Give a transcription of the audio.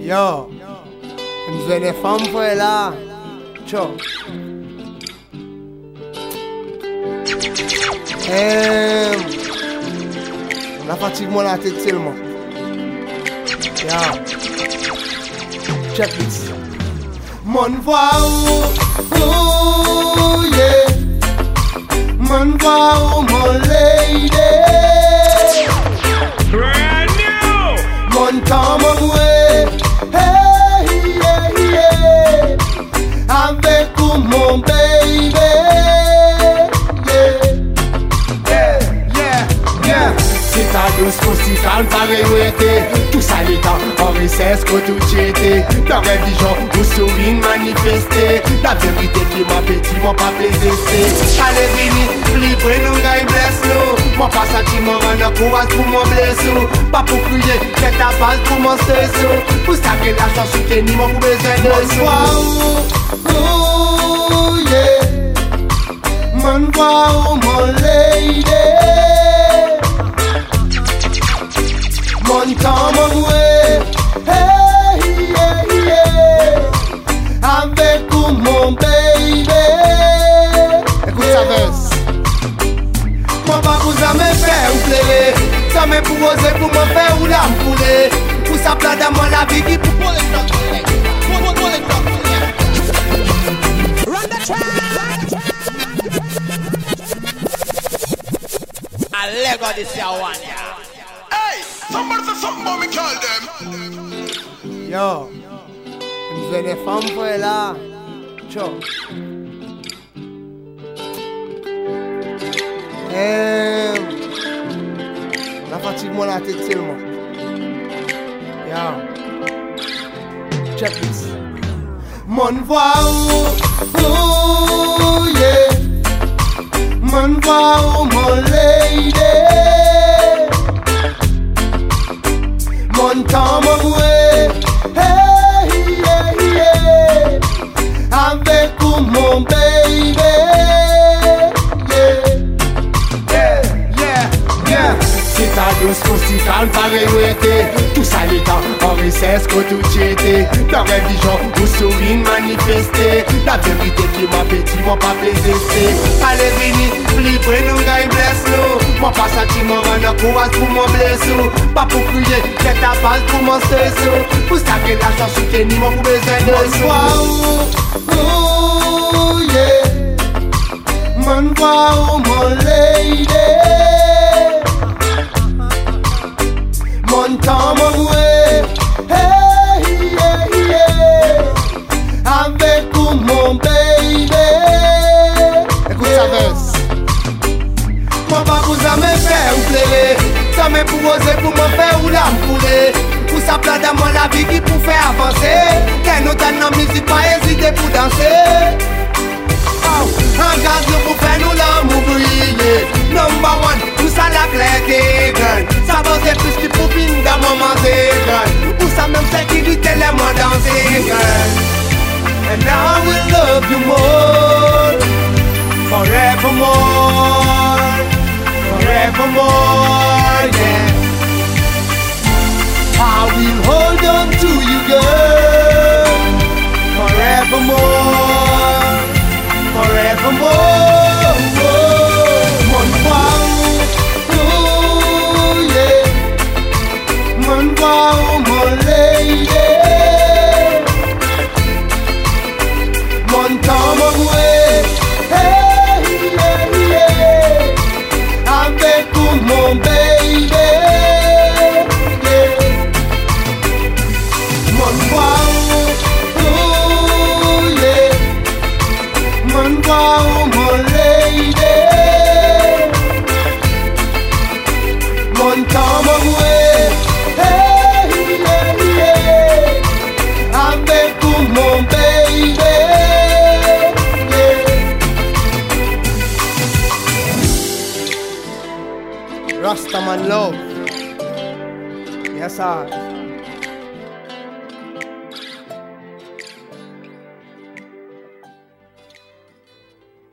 Yo, mzwe de fam fwe la. Cho. La fatigue moi la tête tellement. Yeah. Check this. Mon voix oh yeah. Mon voix mon lady. Brand new. Mon temps mon way. Hey yeah yeah. Avec mon baby. C'est ta douce posticale, pareil où était. Tout ça l'état, en recesse, que tout j'étais. Dans mes visions, vous sourire manifester. La vérité qui m'appétit, mon pas désester. Allez, vini, libre, nous, gars, blesse nous. Mon pas sentiment, rendre courage pour mon blessure. Pas pour crier, c'est ta base pour mon stress. Pour ça que la chance soutenir, mon besoin de soi. Oh, yeah. Mon voix, mon lady. Mon temps, mon way, hey, yeah, yeah. Avec mon baby. Écoute ça verse. Mon pas vous a me faire ou plairer. Ça me pour oser pour me faire ou la m'pouler. Pour ça plat dans moi la vie qui pour les blocs. Run the track. I Lego this year one, yeah. Somebody say something about me, call them. Yo, mzwe de fam fwe la. Cho. La fatigue moi la tête tellement. Yeah. Check this. Mon voix oh yeah. Mon voix mon lady. Mon temps, mon way, hey, yeah, yeah. Avec mon baby, yeah, yeah, yeah. C'est ta douce posticale, pareil où était. Tout ça l'état, en recesse, que tout j'étais. Dans mes visions, vous sourire manifester. La vérité qui m'appétit, mon pas désester. Allez, vini, libre, nous, gars, blesse nous. Mon pas sentiment, rendre courage pour mon blessure. Pas pour crier, c'est ta base pour mon stress. Pour ça que la chance soutenir, mon besoin de soi. Oh yeah. Mon voix, mon lady. Mon temps, mon way, hey, yeah, yeah. Avec mon baby. Écoute ça verse. Mon pas vous a me faire ou plairer. Ça me pour oser pour me faire ou la m'pouler. Pour ça plat dans moi la vie qui pour faire avancer. Qu'un autre dans musique pas hésiter pour danser. Engage-nous pour faire nous l'amour briller. Number one, tout ça la claire t'es gun. Ça va c'est plus qui pour fin dans mon manger gun. Pour ça même sécurité les mots danser gun. And now I will love you more. Forevermore. Forevermore, yeah. I will hold on to you, girl. Forevermore. Forevermore, mon voix, oh yeah, mon voix, mon lady, mon temps, mon way, hey yeah yeah, avec mon baby, yeah, mon voix. Mon voix, mon lady. Mon temps, mon way, hey, yeah, yeah. Avec mon baby, yeah. Rastaman love. Yes, sir.